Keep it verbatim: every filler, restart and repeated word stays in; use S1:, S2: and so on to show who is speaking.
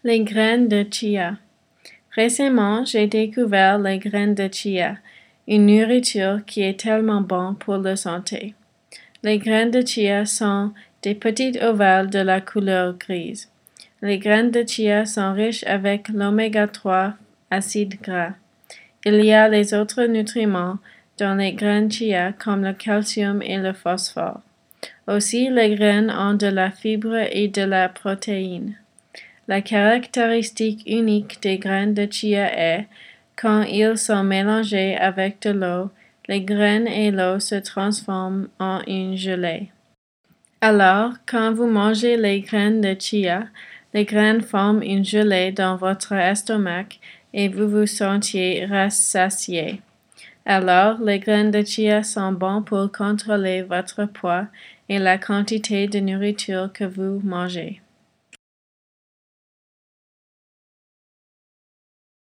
S1: Les graines de chia. Récemment, j'ai découvert les graines de chia, une nourriture qui est tellement bonne pour la santé. Les graines de chia sont des petites ovales de la couleur grise. Les graines de chia sont riches avec l'oméga trois acides gras. Il y a les autres nutriments dans les graines chia comme le calcium et le phosphore. Aussi, les graines ont de la fibre et de la protéine. La caractéristique unique des graines de chia est, quand ils sont mélangés avec de l'eau, les graines et l'eau se transforment en une gelée. Alors, quand vous mangez les graines de chia, les graines forment une gelée dans votre estomac et vous vous sentiez rassasié. Alors, les graines de chia sont bonnes pour contrôler votre poids et la quantité de nourriture que vous mangez.